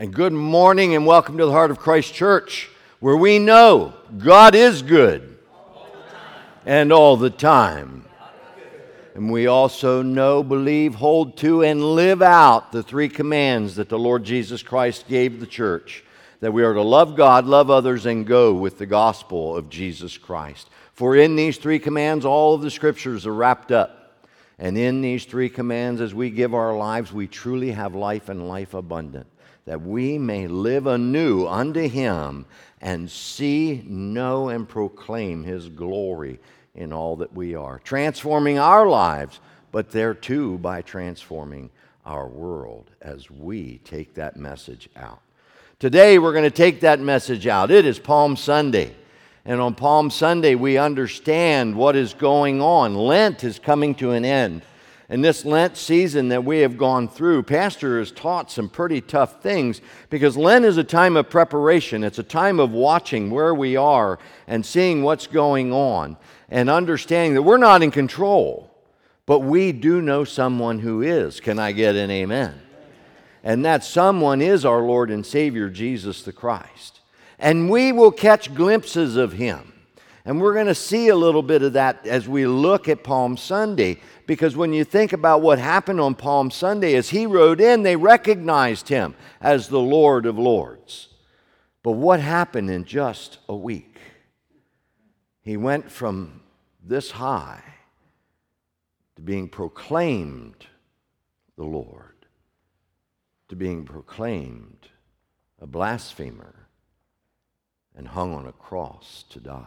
And good morning and welcome to the Heart of Christ Church, where we know God is good and all the time. And we also know, believe, hold to, and live out the three commands that the Lord Jesus Christ gave the church, that we are to love God, love others, and go with the gospel of Jesus Christ. For in these three commands, all of the scriptures are wrapped up. And in these three commands, as we give our lives, we truly have life and life abundant, that we may live anew unto Him and see, know, and proclaim His glory in all that we are, transforming our lives, but thereto by transforming our world as we take that message out. Today we're going to take that message out. It is Palm Sunday, and on Palm Sunday we understand what is going on. Lent is coming to an end. And this Lent season that we have gone through, Pastor has taught some pretty tough things, because Lent is a time of preparation. It's a time of watching where we are and seeing what's going on and understanding that we're not in control, but we do know someone who is. Can I get an amen? And that someone is our Lord and Savior, Jesus the Christ. And we will catch glimpses of Him. And we're going to see a little bit of that as we look at Palm Sunday. Because when you think about what happened on Palm Sunday, as He rode in, they recognized Him as the Lord of Lords. But what happened in just a week? He went from this high to being proclaimed the Lord, to being proclaimed a blasphemer, and hung on a cross to die.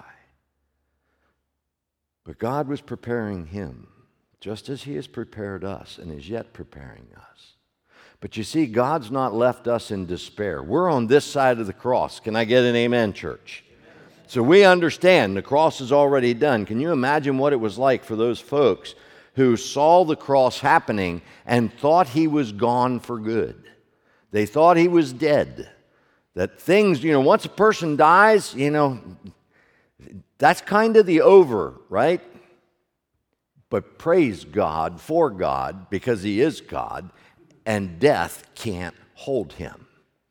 But God was preparing Him, just as He has prepared us and is yet preparing us. But you see, God's not left us in despair. We're on this side of the cross. Can I get an amen, church? Amen. So we understand the cross is already done. Can you imagine what it was like for those folks who saw the cross happening and thought He was gone for good? They thought He was dead. That things, once a person dies, that's kind of the over, right? But praise God for God, because He is God, and death can't hold Him.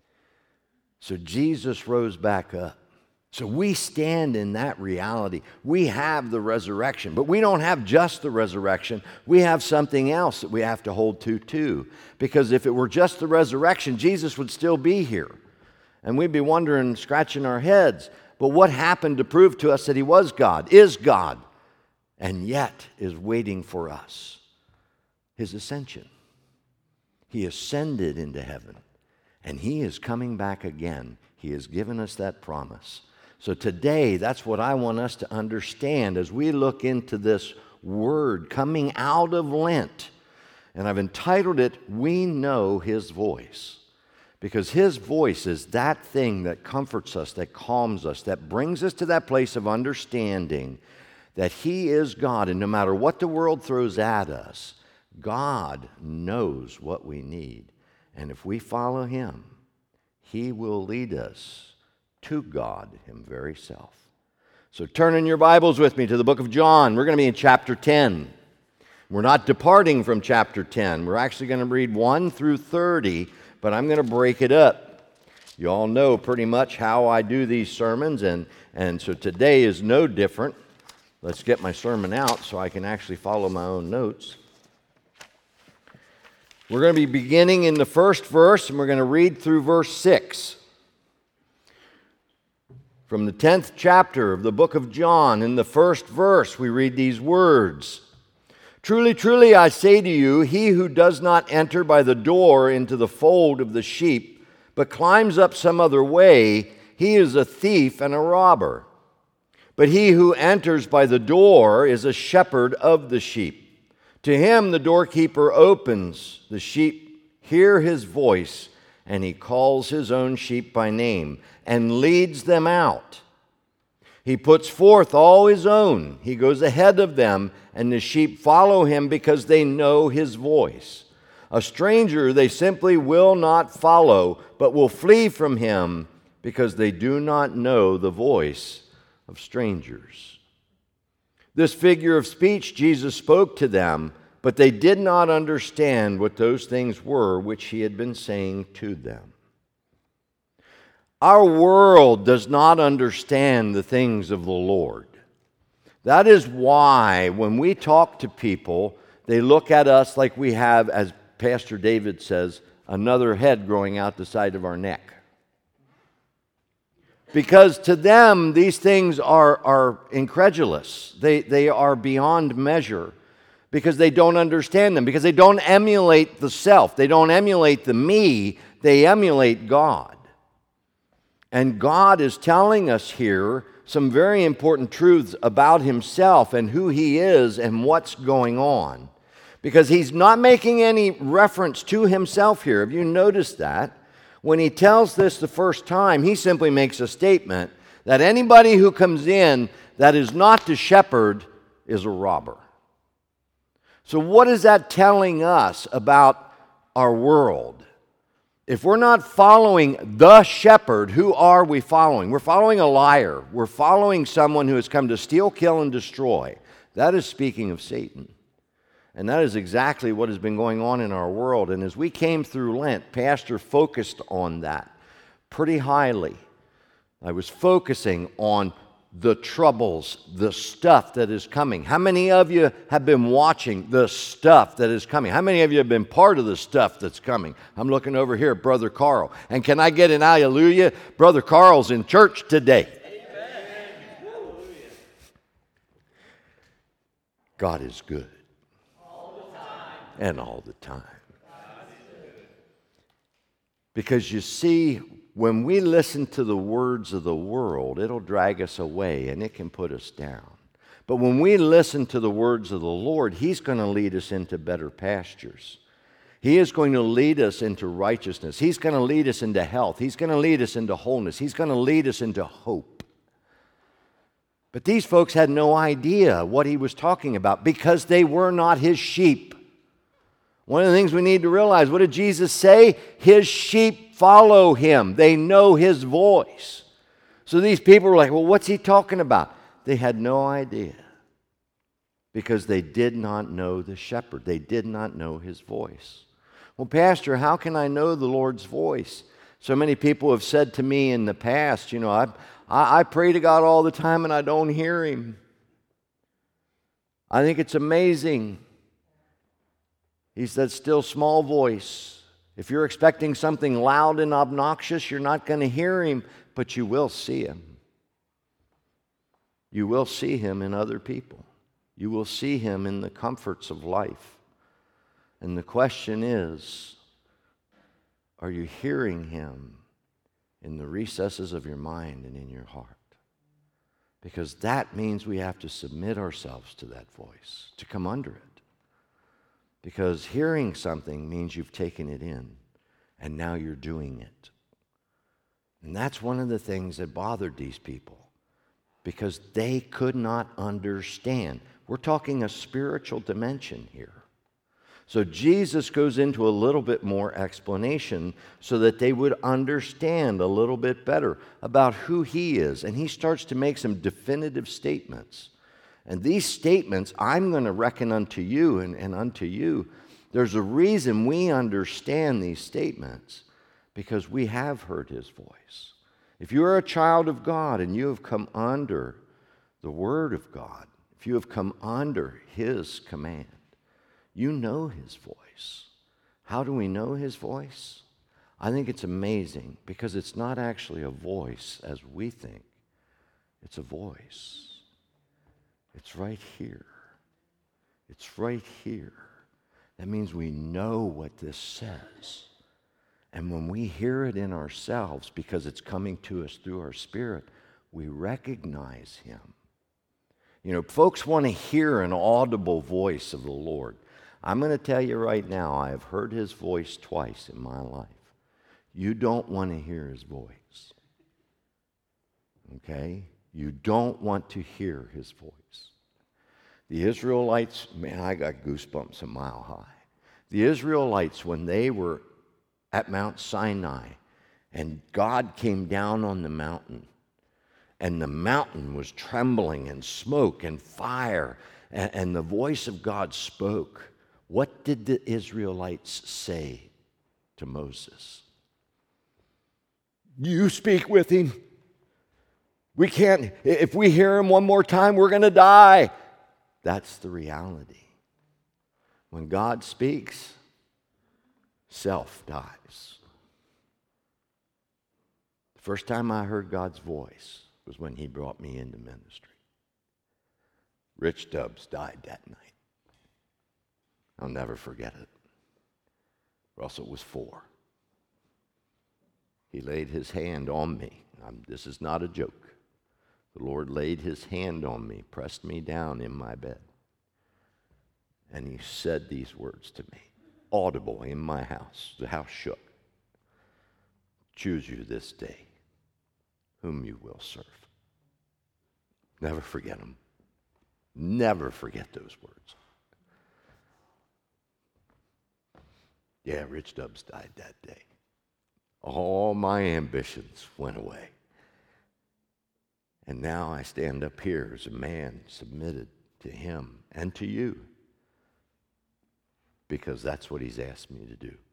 So Jesus rose back up. So we stand in that reality. We have the resurrection, but we don't have just the resurrection. We have something else that we have to hold to too. Because if it were just the resurrection, Jesus would still be here. And we'd be wondering, scratching our heads, but what happened to prove to us that He was God, is God, and yet is waiting for us? His ascension. He ascended into heaven, and He is coming back again. He has given us that promise. So today, that's what I want us to understand as we look into this word coming out of Lent. And I've entitled it, We Know His Voice. Because His voice is that thing that comforts us, that calms us, that brings us to that place of understanding that He is God. And no matter what the world throws at us, God knows what we need. And if we follow Him, He will lead us to God, Him very self. So turn in your Bibles with me to the book of John. We're going to be in chapter 10. We're not departing from chapter 10. We're actually going to read 1 through 30, but I'm going to break it up. You all know pretty much how I do these sermons, and so today is no different. Let's get my sermon out so I can actually follow my own notes. We're going to be beginning in the first verse, and we're going to read through verse 6. From the 10th chapter of the book of John, in the first verse, we read these words. Truly, truly, I say to you, he who does not enter by the door into the fold of the sheep, but climbs up some other way, he is a thief and a robber. But he who enters by the door is a shepherd of the sheep. To him the doorkeeper opens. The sheep hear his voice, and he calls his own sheep by name and leads them out. He puts forth all his own. He goes ahead of them, and the sheep follow him because they know his voice. A stranger they simply will not follow, but will flee from him because they do not know the voice of strangers. This figure of speech Jesus spoke to them, but they did not understand what those things were which He had been saying to them. Our world does not understand the things of the Lord. That is why when we talk to people, they look at us like we have, as Pastor David says, another head growing out the side of our neck. Because to them, these things are incredulous. They are beyond measure because they don't understand them, because they don't emulate the self. They don't emulate the me. They emulate God. And God is telling us here some very important truths about himself and who he is and what's going on. Because he's not making any reference to himself here. Have you noticed that? When he tells this the first time, he simply makes a statement that anybody who comes in that is not the shepherd is a robber. So what is that telling us about our world? If we're not following the shepherd, who are we following? We're following a liar. We're following someone who has come to steal, kill, and destroy. That is speaking of Satan. And that is exactly what has been going on in our world. And as we came through Lent, Pastor focused on that pretty highly. I was focusing on the troubles, the stuff that is coming. How many of you have been watching the stuff that is coming? How many of you have been part of the stuff that's coming? I'm looking over here at Brother Carl. And can I get an hallelujah? Brother Carl's in church today. Amen. God is good. And all the time. Because you see, when we listen to the words of the world, it'll drag us away and it can put us down. But when we listen to the words of the Lord, he's going to lead us into better pastures. He is going to lead us into righteousness. He's going to lead us into health. He's going to lead us into wholeness. He's going to lead us into hope. But these folks had no idea what he was talking about because they were not his sheep. One of the things we need to realize, what did Jesus say? His sheep follow him. They know his voice. So these people were like, well, what's he talking about? They had no idea because they did not know the shepherd. They did not know his voice. Well, Pastor, how can I know the Lord's voice? So many people have said to me in the past, I pray to God all the time and I don't hear him. I think it's amazing. He's that still small voice. If you're expecting something loud and obnoxious, you're not going to hear him, but you will see him. You will see him in other people. You will see him in the comforts of life. And the question is, are you hearing him in the recesses of your mind and in your heart? Because that means we have to submit ourselves to that voice, to come under it. Because hearing something means you've taken it in, and now you're doing it. And that's one of the things that bothered these people, because they could not understand. We're talking a spiritual dimension here. So Jesus goes into a little bit more explanation so that they would understand a little bit better about who he is. And he starts to make some definitive statements. And these statements, I'm going to reckon unto you and unto you. There's a reason we understand these statements, because we have heard his voice. If you are a child of God and you have come under the word of God, if you have come under his command, you know his voice. How do we know his voice? I think it's amazing because it's not actually a voice as we think. It's a voice. It's right here. It's right here. That means we know what this says. And when we hear it in ourselves, because it's coming to us through our spirit, we recognize him. Folks want to hear an audible voice of the Lord. I'm going to tell you right now, I have heard his voice twice in my life. You don't want to hear his voice. Okay? You don't want to hear his voice. The Israelites, man, I got goosebumps a mile high. The Israelites, when they were at Mount Sinai and God came down on the mountain, and the mountain was trembling and smoke and fire, and the voice of God spoke, what did the Israelites say to Moses? You speak with him. We can't, if we hear him one more time, we're going to die. That's the reality. When God speaks, self dies. The first time I heard God's voice was when he brought me into ministry. Rich Stubbs died that night. I'll never forget it. Russell was 4. He laid his hand on me. This is not a joke. The Lord laid his hand on me, pressed me down in my bed. And he said these words to me, audible in my house. The house shook. Choose you this day whom you will serve. Never forget them. Never forget those words. Yeah, Rich Stubbs died that day. All my ambitions went away. And now I stand up here as a man submitted to him and to you, because that's what he's asked me to do.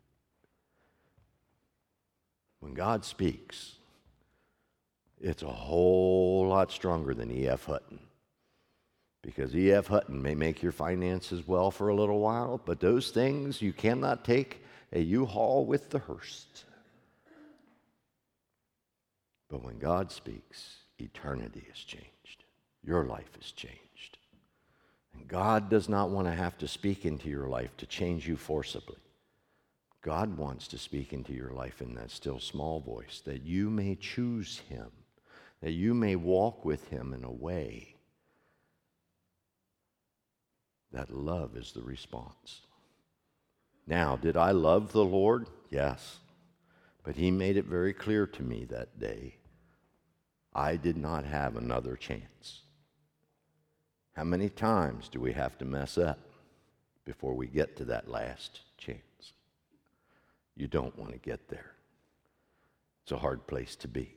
When God speaks, it's a whole lot stronger than E.F. Hutton. Because E.F. Hutton may make your finances well for a little while, but those things you cannot take a U-Haul with the hearse. But when God speaks, eternity is changed. Your life is changed. And God does not want to have to speak into your life to change you forcibly. God wants to speak into your life in that still small voice, that you may choose him, that you may walk with him in a way that love is the response. Now, did I love the Lord? Yes. But he made it very clear to me that day, I did not have another chance. How many times do we have to mess up before we get to that last chance? You don't want to get there. It's a hard place to be.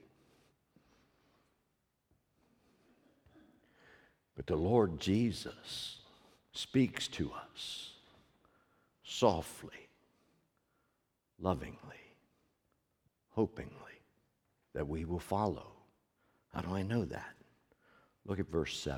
But the Lord Jesus speaks to us softly, lovingly, hopingly, that we will follow. How do I know that? Look at verse 7.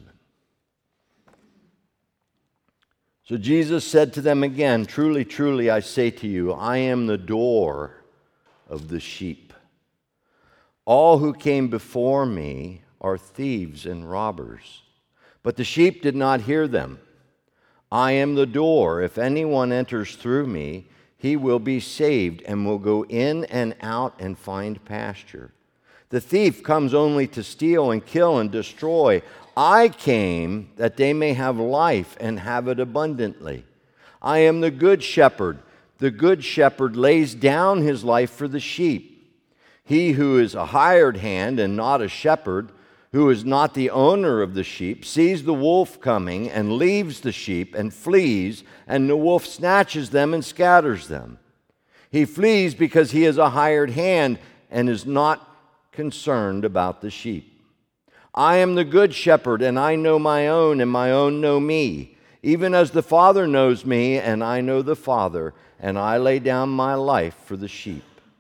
So Jesus said to them again, truly, truly, I say to you, I am the door of the sheep. All who came before me are thieves and robbers, but the sheep did not hear them. I am the door. If anyone enters through me, he will be saved and will go in and out and find pasture. The thief comes only to steal and kill and destroy. I came that they may have life and have it abundantly. I am the good shepherd. The good shepherd lays down his life for the sheep. He who is a hired hand and not a shepherd, who is not the owner of the sheep, sees the wolf coming and leaves the sheep and flees, and the wolf snatches them and scatters them. He flees because he is a hired hand and is not concerned about the sheep. I am the good shepherd, and I know my own, and my own know me, even as the Father knows me, and I know the Father, and I lay down my life for the sheep.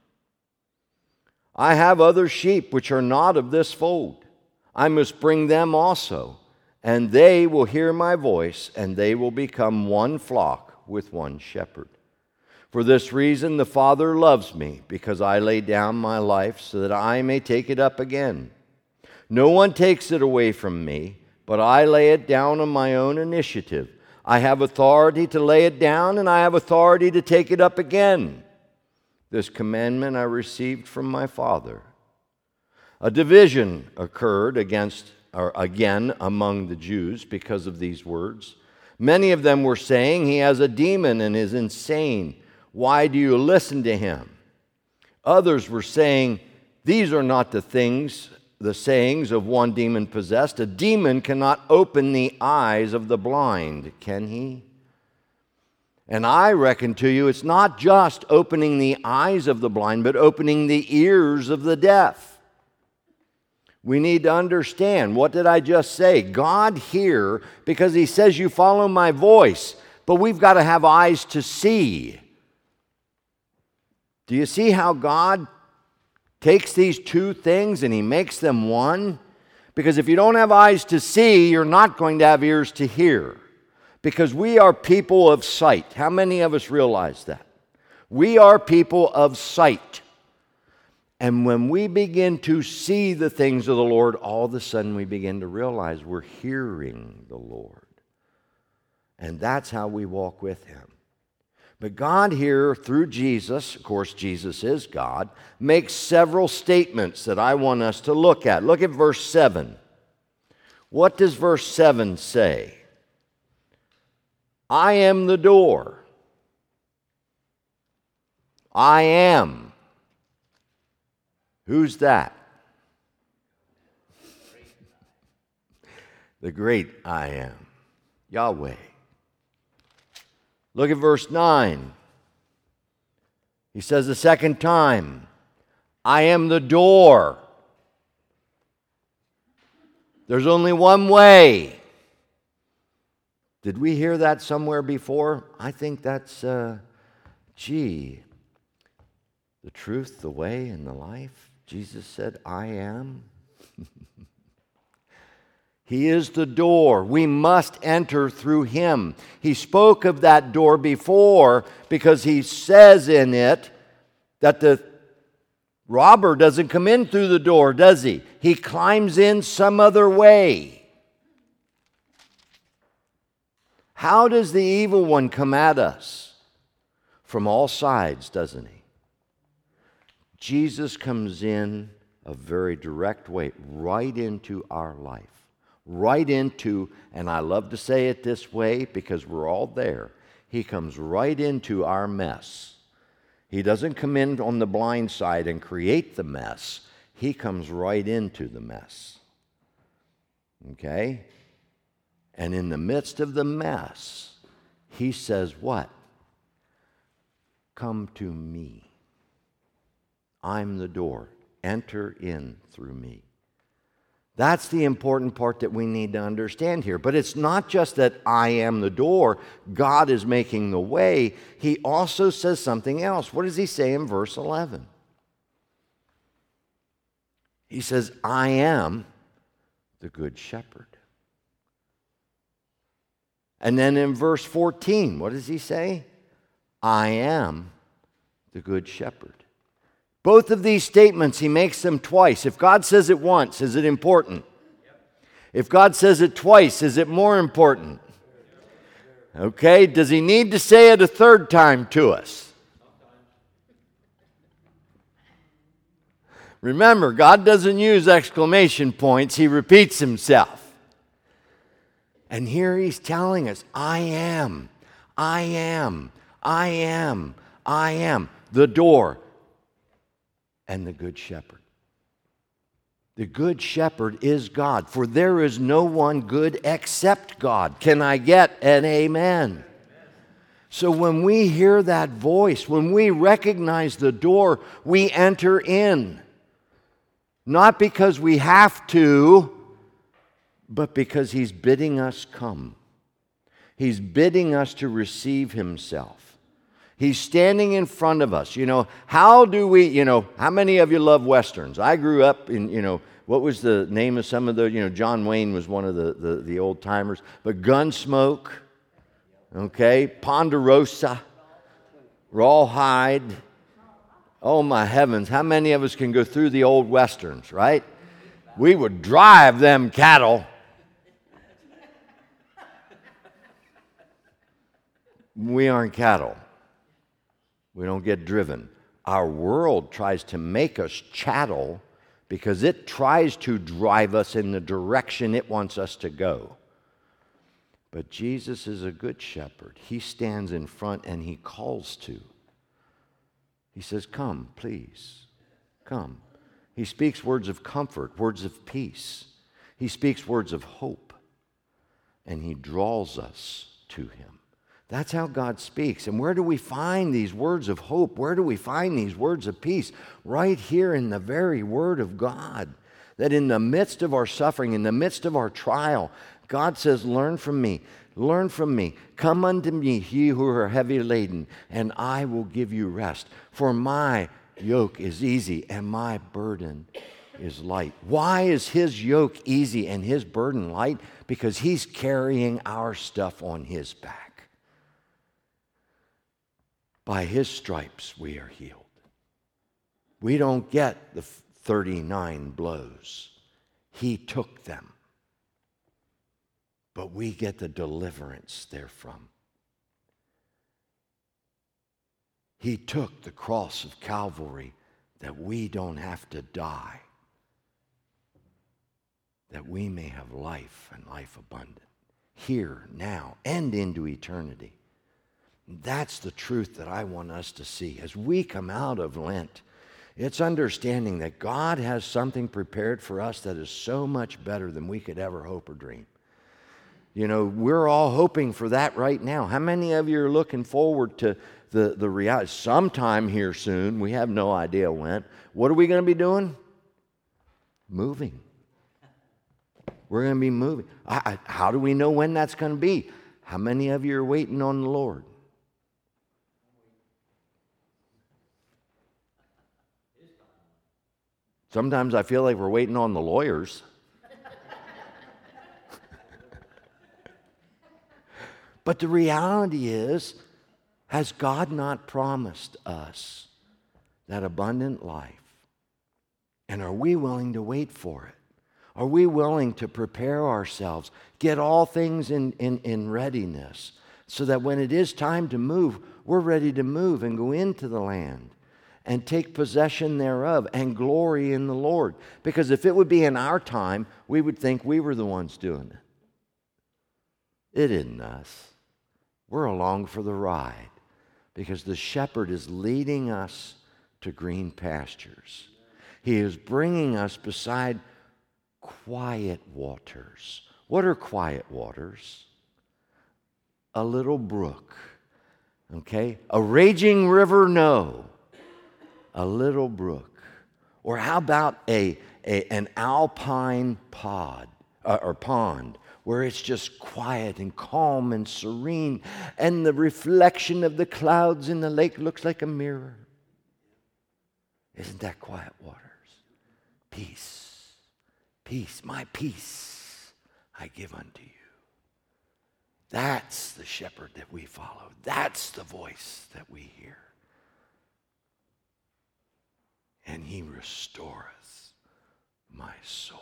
I have other sheep which are not of this fold. I must bring them also, and they will hear my voice, and they will become one flock with one shepherd. For this reason the Father loves me, because I lay down my life so that I may take it up again. No one takes it away from me, but I lay it down on my own initiative. I have authority to lay it down, and I have authority to take it up again. This commandment I received from my Father. A division occurred again among the Jews because of these words. Many of them were saying, he has a demon and is insane. Why do you listen to him? Others were saying, these are not the sayings of one demon possessed. A demon cannot open the eyes of the blind, can he? And I reckon to you, it's not just opening the eyes of the blind, but opening the ears of the deaf. We need to understand, what did I just say? God here, because he says you follow my voice, but we've got to have eyes to see. Do you see how God takes these two things and he makes them one. Because if you don't have eyes to see, you're not going to have ears to hear. Because we are people of sight. How many of us realize that? We are people of sight. And when we begin to see the things of the Lord, all of a sudden we begin to realize we're hearing the Lord. And that's how we walk with Him. But God here, through Jesus, of course Jesus is God, makes several statements that I want us to look at. Look at verse 7. What does verse 7 say? I am the door. I am. Who's that? The great I am, Yahweh. Look at verse 9. He says the second time, I am the door. There's only one way. Did we hear that somewhere before? I think that's, the truth, the way, and the life. Jesus said, I am. He is the door. We must enter through Him. He spoke of that door before because He says in it that the robber doesn't come in through the door, does he? He climbs in some other way. How does the evil one come at us? From all sides, doesn't he? Jesus comes in a very direct way, right into our life. Right into, and I love to say it this way because we're all there, He comes right into our mess. He doesn't come in on the blind side and create the mess. He comes right into the mess. Okay? And in the midst of the mess, He says what? Come to me. I'm the door. Enter in through me. That's the important part that we need to understand here. But it's not just that I am the door. God is making the way. He also says something else. What does He say in verse 11? He says, I am the good shepherd. And then in verse 14, what does He say? I am the good shepherd. Both of these statements, He makes them twice. If God says it once, is it important? If God says it twice, is it more important? Okay, does He need to say it a third time to us? Remember, God doesn't use exclamation points. He repeats Himself. And here He's telling us, I am, I am, I am, I am the door. And the good shepherd. The good shepherd is God, for there is no one good except God. Can I get an amen? So when we hear that voice, when we recognize the door, we enter in. Not because we have to, but because He's bidding us come. He's bidding us to receive Himself. He's standing in front of us. How do we, how many of you love Westerns? I grew up in, what was the name of some of the, John Wayne was one of the old timers, but Gunsmoke, okay, Ponderosa, Rawhide. Oh my heavens, how many of us can go through the old Westerns, right? We would drive them cattle. We aren't cattle. We don't get driven. Our world tries to make us chattel because it tries to drive us in the direction it wants us to go. But Jesus is a good shepherd. He stands in front and He calls to. He says, come, please, come. He speaks words of comfort, words of peace. He speaks words of hope. And He draws us to Him. That's how God speaks. And where do we find these words of hope? Where do we find these words of peace? Right here in the very Word of God. That in the midst of our suffering, in the midst of our trial, God says, learn from me. Learn from me. Come unto me, ye who are heavy laden, and I will give you rest. For my yoke is easy and my burden is light. Why is his yoke easy and his burden light? Because he's carrying our stuff on his back. By his stripes we are healed. We don't get the 39 blows. He took them. But we get the deliverance therefrom. He took the cross of Calvary that we don't have to die, that we may have life and life abundant, here, now, and into eternity. That's the truth that I want us to see. As we come out of Lent, it's understanding that God has something prepared for us that is so much better than we could ever hope or dream. You know, we're all hoping for that right now. How many of you are looking forward to the reality? Sometime here soon, we have no idea when. What are we going to be doing? Moving. We're going to be moving. How do we know when that's going to be? How many of you are waiting on the Lord? Sometimes I feel like we're waiting on the lawyers. But the reality is, has God not promised us that abundant life? And are we willing to wait for it? Are we willing to prepare ourselves, get all things in readiness, so that when it is time to move, we're ready to move and go into the land and take possession thereof and glory in the Lord? Because if it would be in our time, we would think we were the ones doing it. It isn't us. We're along for the ride because the shepherd is leading us to green pastures. He is bringing us beside quiet waters. What are quiet waters? A little brook, okay? A raging river, no. A little brook. Or how about an alpine pond, where it's just quiet and calm and serene, and the reflection of the clouds in the lake looks like a mirror. Isn't that quiet waters? Peace, peace, my peace I give unto you. That's the shepherd that we follow. That's the voice that we hear. And he restoreth my soul.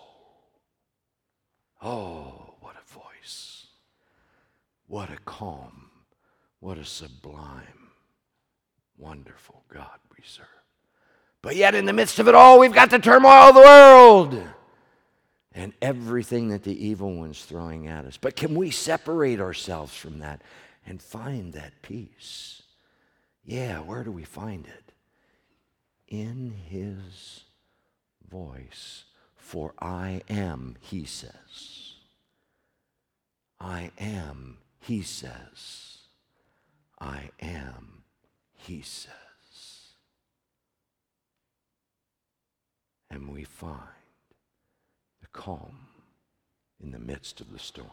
Oh, what a voice. What a calm. What a sublime, wonderful God we serve. But yet in the midst of it all, we've got the turmoil of the world and everything that the evil one's throwing at us. But can we separate ourselves from that and find that peace? Yeah, where do we find it? In his voice. For I am, he says. I am, he says. I am, he says. And we find the calm in the midst of the storm.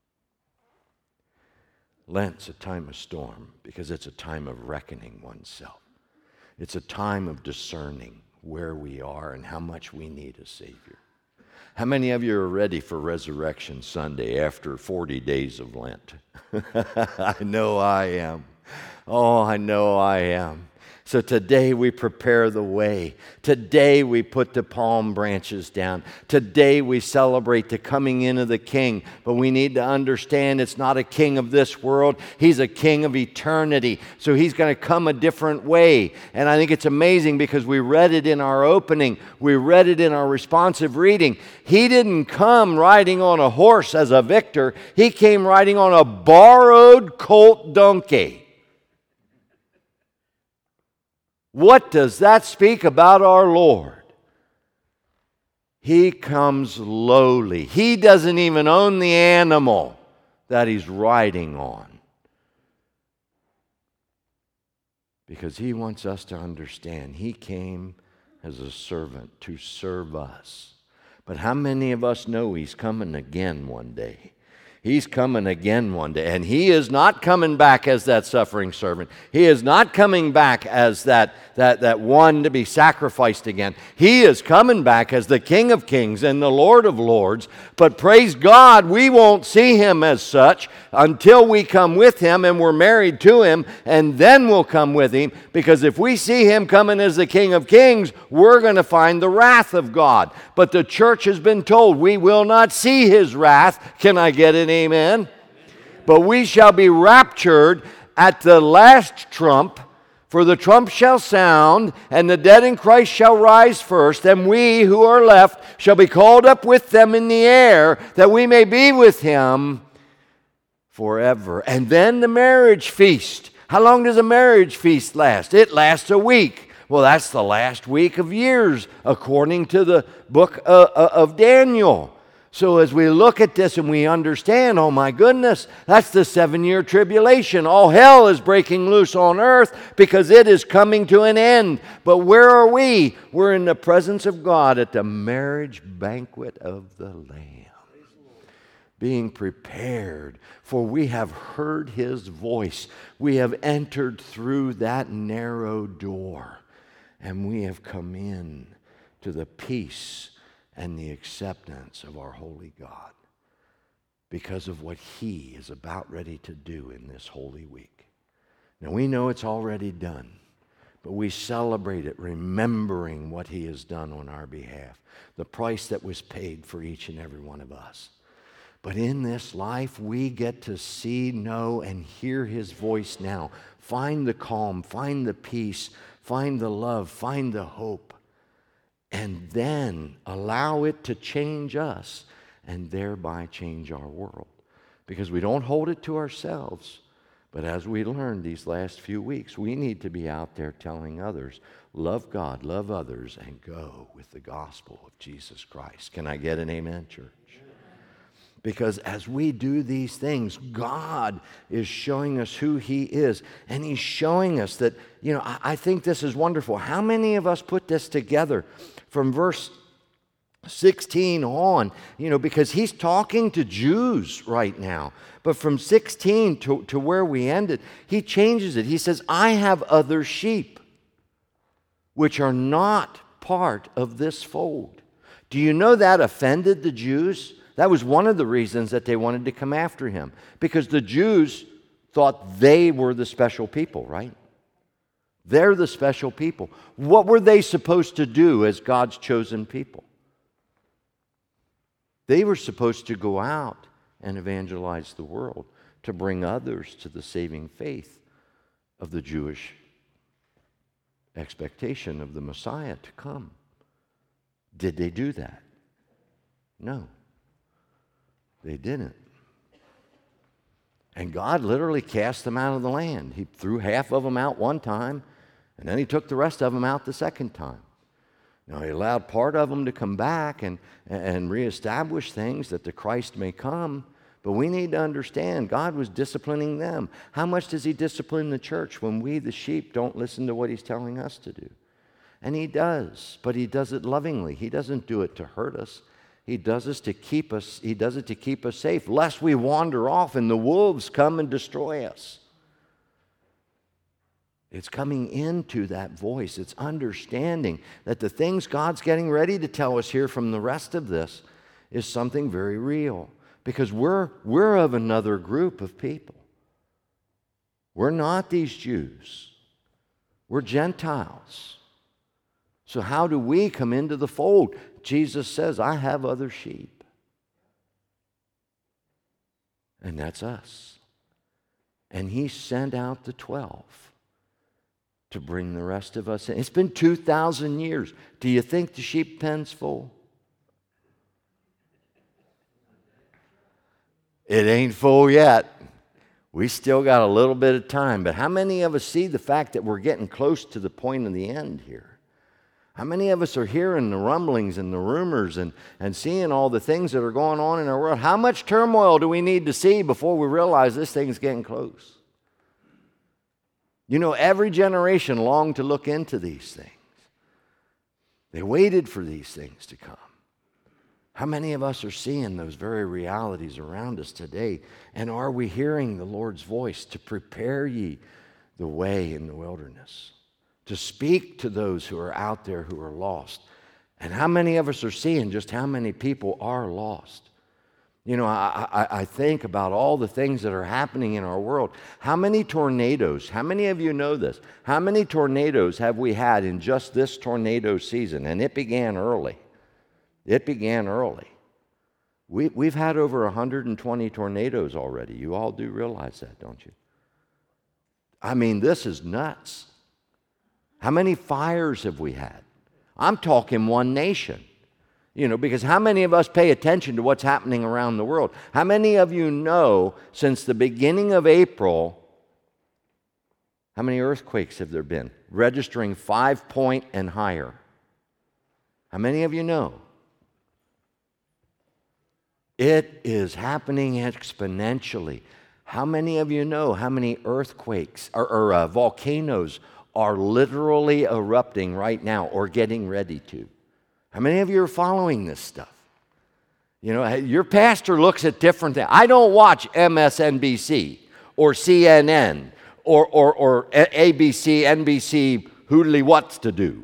Lent's a time of storm because it's a time of reckoning oneself. It's a time of discerning where we are and how much we need a Savior. How many of you are ready for Resurrection Sunday after 40 days of Lent? I know I am. Oh, I know I am. So today we prepare the way. Today we put the palm branches down. Today we celebrate the coming in of the King. But we need to understand it's not a king of this world. He's a king of eternity. So he's going to come a different way. And I think it's amazing because we read it in our opening. We read it in our responsive reading. He didn't come riding on a horse as a victor. He came riding on a borrowed colt donkey. What does that speak about our Lord? He comes lowly. He doesn't even own the animal that he's riding on. Because he wants us to understand he came as a servant to serve us. But how many of us know he's coming again one day? He's coming again one day. And He is not coming back as that suffering servant. He is not coming back as that one to be sacrificed again. He is coming back as the King of Kings and the Lord of Lords. But praise God, we won't see Him as such until we come with Him and we're married to Him, and then we'll come with Him. Because if we see Him coming as the King of Kings, we're going to find the wrath of God. But the church has been told we will not see His wrath. Can I get an amen? But we shall be raptured at the last trump, for the trump shall sound, and the dead in Christ shall rise first, and we who are left shall be called up with them in the air, that we may be with Him forever. And then the marriage feast. How long does a marriage feast last? It lasts a week. Well, that's the last week of years, according to the book of Daniel. So as we look at this and we understand, oh my goodness, that's the 7-year tribulation. All hell is breaking loose on earth because it is coming to an end. But where are we? We're in the presence of God at the marriage banquet of the Lamb, being prepared, for we have heard His voice. We have entered through that narrow door, and we have come in to the peace and the acceptance of our holy God because of what He is about ready to do in this Holy Week. Now we know it's already done, but we celebrate it remembering what He has done on our behalf, the price that was paid for each and every one of us. But in this life, we get to see, know, and hear His voice now. Find the calm, find the peace, find the love, find the hope, and then allow it to change us and thereby change our world. Because we don't hold it to ourselves, but as we learned these last few weeks, we need to be out there telling others, love God, love others, and go with the gospel of Jesus Christ. Can I get an amen, church? Because as we do these things, God is showing us who He is. And He's showing us that, I think this is wonderful. How many of us put this together from verse 16 on? Because He's talking to Jews right now. But from 16 to where we ended, He changes it. He says, I have other sheep which are not part of this fold. Do you know that offended the Jews? That was one of the reasons that they wanted to come after Him, because the Jews thought they were the special people, right? They're the special people. What were they supposed to do as God's chosen people? They were supposed to go out and evangelize the world, to bring others to the saving faith of the Jewish expectation of the Messiah to come. Did they do that? No. They didn't. And God literally cast them out of the land. He threw half of them out one time, and then He took the rest of them out the second time. Now, He allowed part of them to come back and reestablish things that the Christ may come. But we need to understand God was disciplining them. How much does He discipline the church when we, the sheep, don't listen to what He's telling us to do? And He does, but He does it lovingly. He doesn't do it to hurt us. He does it to keep us safe, lest we wander off and the wolves come and destroy us. It's coming into that voice. It's understanding that the things God's getting ready to tell us here from the rest of this is something very real. Because we're of another group of people. We're not these Jews. We're Gentiles. So how do we come into the fold? Jesus says, I have other sheep. And that's us. And He sent out the 12 to bring the rest of us in. It's been 2,000 years. Do you think the sheep pen's full? It ain't full yet. We still got a little bit of time. But how many of us see the fact that we're getting close to the point of the end here? How many of us are hearing the rumblings and the rumors and seeing all the things that are going on in our world? How much turmoil do we need to see before we realize this thing's getting close? Every generation longed to look into these things. They waited for these things to come. How many of us are seeing those very realities around us today? And are we hearing the Lord's voice to prepare ye the way in the wilderness, to speak to those who are out there who are lost? And how many of us are seeing just how many people are lost? You know, I think about all the things that are happening in our world. How many tornadoes, how many of you know this? How many tornadoes have we had in just this tornado season? And it began early. It began early. We've had over 120 tornadoes already. You all do realize that, don't you? I mean, this is nuts. How many fires have we had? I'm talking one nation. You know, because how many of us pay attention to what's happening around the world? How many of you know since the beginning of April, how many earthquakes have there been? Registering 5-point and higher. How many of you know? It is happening exponentially. How many of you know how many earthquakes or volcanoes are literally erupting right now or getting ready to? How many of you are following this stuff? You know, your pastor looks at different things. I don't watch MSNBC or CNN or ABC, NBC, hoodly what's to do.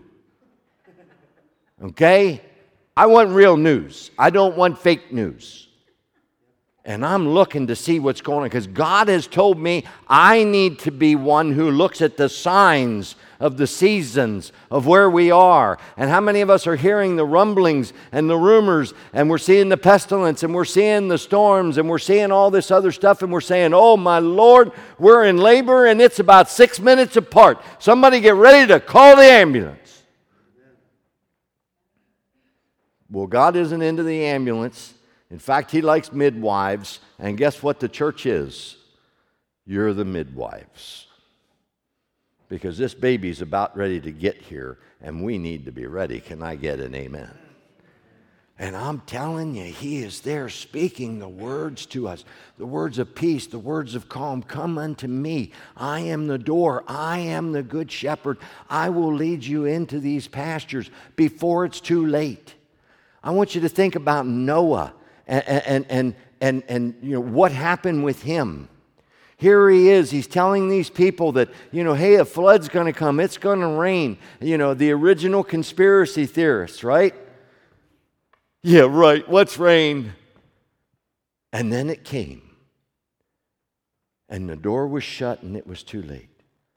Okay? I want real news. I don't want fake news. And I'm looking to see what's going on because God has told me I need to be one who looks at the signs of the seasons of where we are. And how many of us are hearing the rumblings and the rumors, and we're seeing the pestilence, and we're seeing the storms, and we're seeing all this other stuff, and we're saying, oh my Lord, we're in labor and it's about 6 minutes apart. Somebody get ready to call the ambulance. Well, God isn't into the ambulance. In fact, He likes midwives, and guess what the church is? You're the midwives. Because this baby's about ready to get here, and we need to be ready. Can I get an amen? And I'm telling you, He is there speaking the words to us, the words of peace, the words of calm. Come unto me. I am the door. I am the good shepherd. I will lead you into these pastures before it's too late. I want you to think about Noah and you know what happened with him. Here he is. He's telling these people that, you know, hey, a flood's going to come. It's going to rain. You know, the original conspiracy theorists, right? Yeah, right. What's rain? And then it came. And the door was shut and it was too late.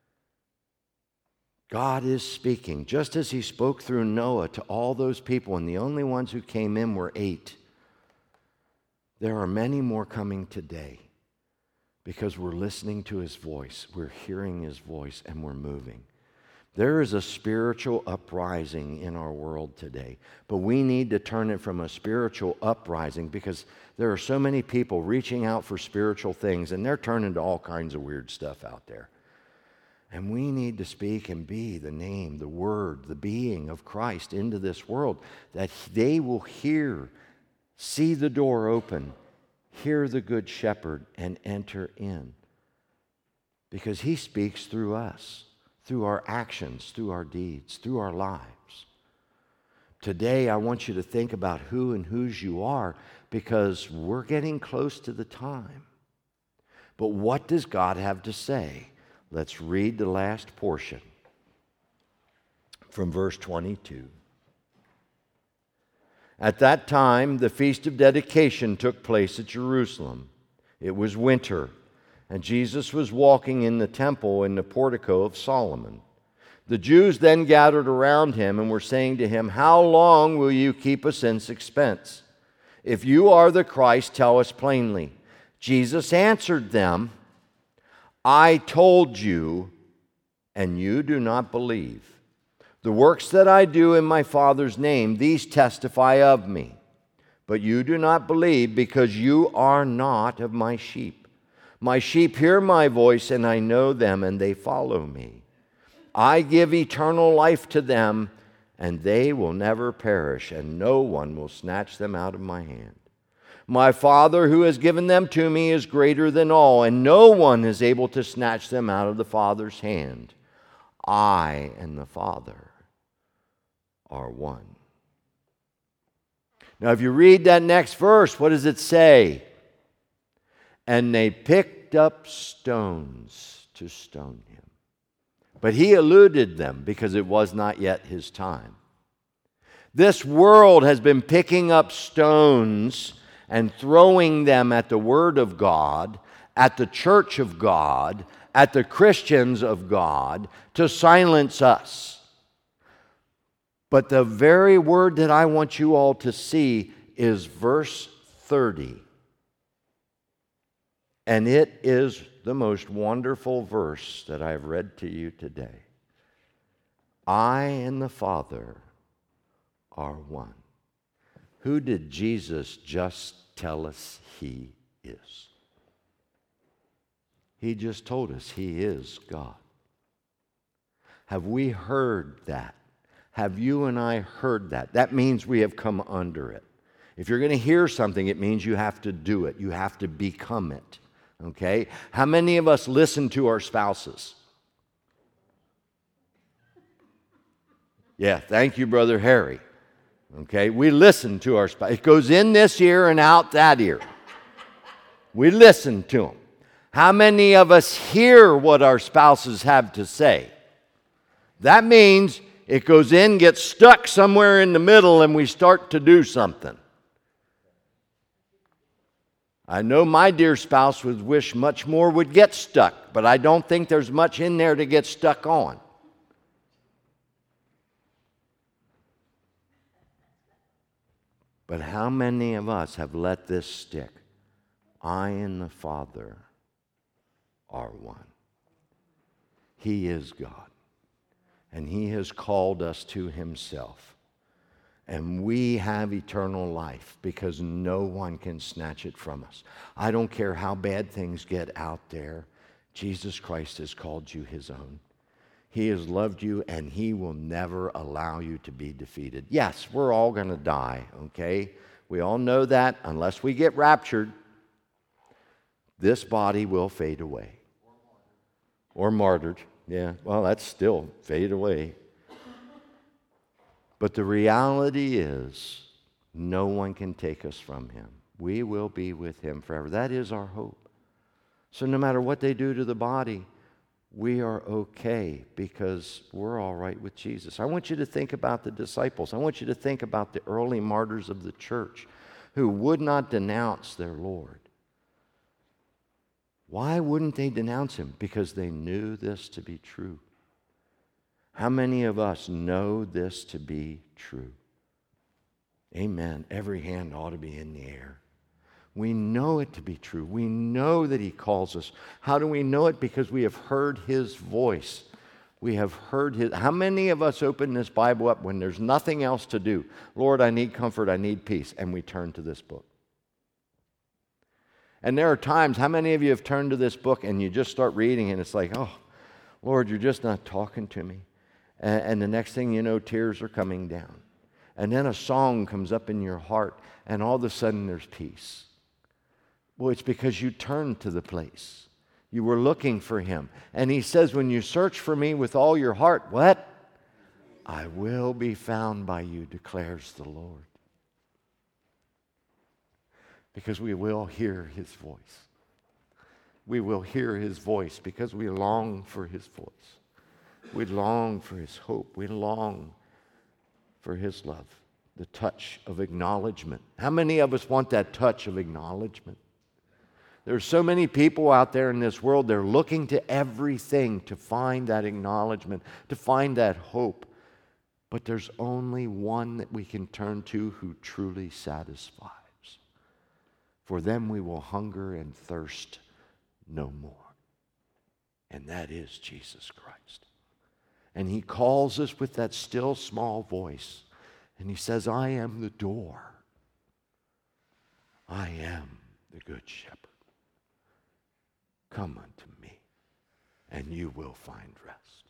God is speaking, just as He spoke through Noah to all those people, and the only ones who came in were 8. There are many more coming today because we're listening to His voice, we're hearing His voice, and we're moving. There is a spiritual uprising in our world today, but we need to turn it from a spiritual uprising because there are so many people reaching out for spiritual things, and they're turning to all kinds of weird stuff out there. And we need to speak and be the name, the word, the being of Christ into this world, that they will hear, see the door open, hear the good shepherd, and enter in. Because He speaks through us, through our actions, through our deeds, through our lives. Today, I want you to think about who and whose you are, because we're getting close to the time. But what does God have to say? Let's read the last portion from verse 22. At that time, the Feast of Dedication took place at Jerusalem. It was winter, and Jesus was walking in the temple in the portico of Solomon. The Jews then gathered around Him and were saying to Him, "How long will you keep us in suspense? If you are the Christ, tell us plainly." Jesus answered them, "I told you, and you do not believe. The works that I do in my Father's name, these testify of me. But you do not believe because you are not of my sheep. My sheep hear my voice, and I know them, and they follow me. I give eternal life to them, and they will never perish, and no one will snatch them out of my hand. My Father who has given them to me is greater than all, and no one is able to snatch them out of the Father's hand. I and the Father are one." Now, if you read that next verse, what does it say? And they picked up stones to stone him. But he eluded them because it was not yet his time. This world has been picking up stones and throwing them at the Word of God, at the church of God, at the Christians of God, to silence us. But the very word that I want you all to see is verse 30. And it is the most wonderful verse that I've read to you today. I and the Father are one. Who did Jesus just tell us he is? He just told us he is God. Have we heard that? Have you and I heard that? That means we have come under it. If you're going to hear something, it means you have to do it. You have to become it. Okay? How many of us listen to our spouses? Yeah, thank you, Brother Harry. Okay, we listen to our spouse. It goes in this ear and out that ear. We listen to them. How many of us hear what our spouses have to say? That means it goes in, gets stuck somewhere in the middle, and we start to do something. I know my dear spouse would wish much more would get stuck, but I don't think there's much in there to get stuck on. But how many of us have let this stick? I and the Father are one. He is God, and He has called us to Himself. And we have eternal life because no one can snatch it from us. I don't care how bad things get out there. Jesus Christ has called you His own. He has loved you, and He will never allow you to be defeated. Yes, we're all going to die, okay? We all know that. Unless we get raptured, this body will fade away. Or martyred. Yeah, well, that's still fade away. But the reality is, no one can take us from Him. We will be with Him forever. That is our hope. So no matter what they do to the body, we are okay because we're all right with Jesus. I want you to think about the disciples. I want you to think about the early martyrs of the church who would not denounce their Lord. Why wouldn't they denounce Him? Because they knew this to be true. How many of us know this to be true? Amen. Every hand ought to be in the air. We know it to be true. We know that He calls us. How do we know it? Because we have heard His voice. We have heard His. How many of us open this Bible up when there's nothing else to do? Lord, I need comfort, I need peace. And we turn to this book. And there are times, how many of you have turned to this book and you just start reading and it's like, oh, Lord, you're just not talking to me. And the next thing you know, tears are coming down. And then a song comes up in your heart, and all of a sudden there's peace. Well, it's because you turned to the place. You were looking for Him. And He says, when you search for me with all your heart, what? I will be found by you, declares the Lord. Because we will hear His voice. We will hear His voice because we long for His voice. We long for His hope. We long for His love, the touch of acknowledgement. How many of us want that touch of acknowledgement? There's so many people out there in this world, they're looking to everything to find that acknowledgement, to find that hope. But there's only one that we can turn to who truly satisfies. For them we will hunger and thirst no more. And that is Jesus Christ. And He calls us with that still small voice. And He says, I am the door. I am the good shepherd. Come unto me, and you will find rest.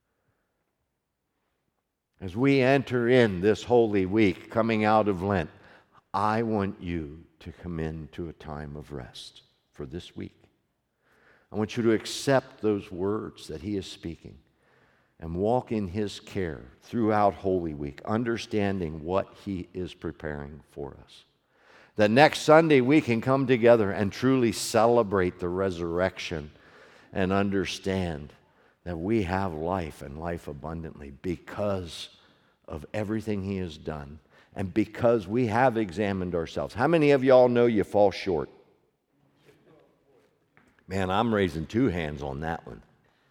As we enter in this Holy Week, coming out of Lent, I want you to come into a time of rest for this week. I want you to accept those words that He is speaking. and walk in His care throughout Holy Week, understanding what He is preparing for us. That next Sunday we can come together and truly celebrate the resurrection and understand that we have life and life abundantly because of everything He has done and because we have examined ourselves. How many of y'all know you fall short? Man, I'm raising 2 hands on that one.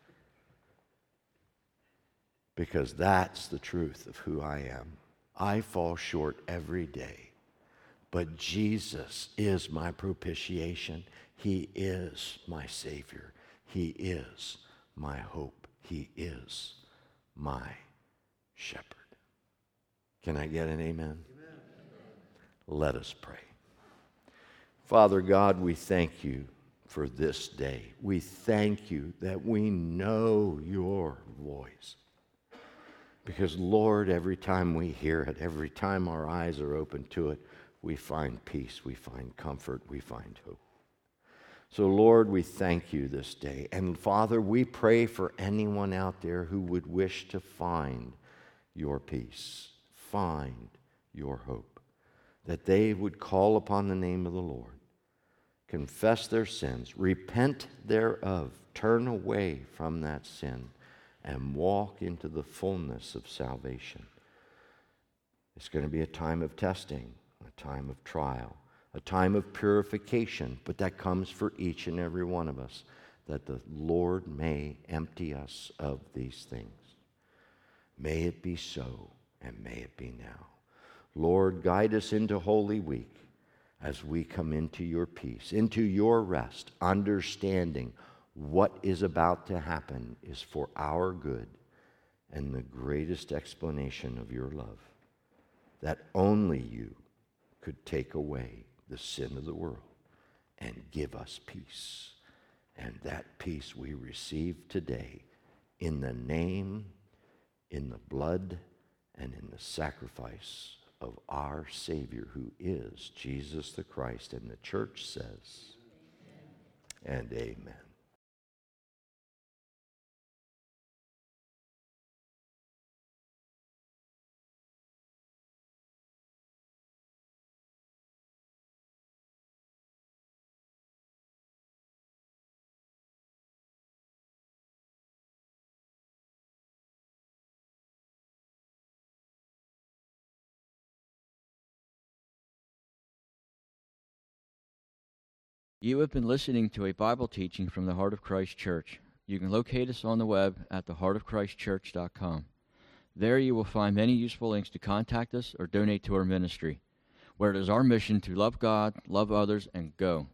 Because that's the truth of who I am. I fall short every day. But Jesus is my propitiation. He is my Savior. He is my hope. He is my shepherd. Can I get an amen? Amen. Let us pray. Father God, we thank you for this day. We thank you that we know your voice. Because, Lord, every time we hear it, every time our eyes are open to it, we find peace, we find comfort, we find hope. So, Lord, we thank you this day. And, Father, we pray for anyone out there who would wish to find your peace, find your hope, that they would call upon the name of the Lord, confess their sins, repent thereof, turn away from that sin, and walk into the fullness of salvation. It's going to be a time of testing, a time of trial, a time of purification, but that comes for each and every one of us, that the Lord may empty us of these things. May it be so, and may it be now. Lord, guide us into Holy Week as we come into your peace, into your rest, understanding what is about to happen is for our good and the greatest explanation of your love, that only you could take away the sin of the world and give us peace. And that peace we receive today in the name, in the blood, and in the sacrifice of our Savior, who is Jesus the Christ. And the church says, amen. And amen. You have been listening to a Bible teaching from the Heart of Christ Church. You can locate us on the web at theheartofchristchurch.com. There you will find many useful links to contact us or donate to our ministry, where it is our mission to love God, love others, and go.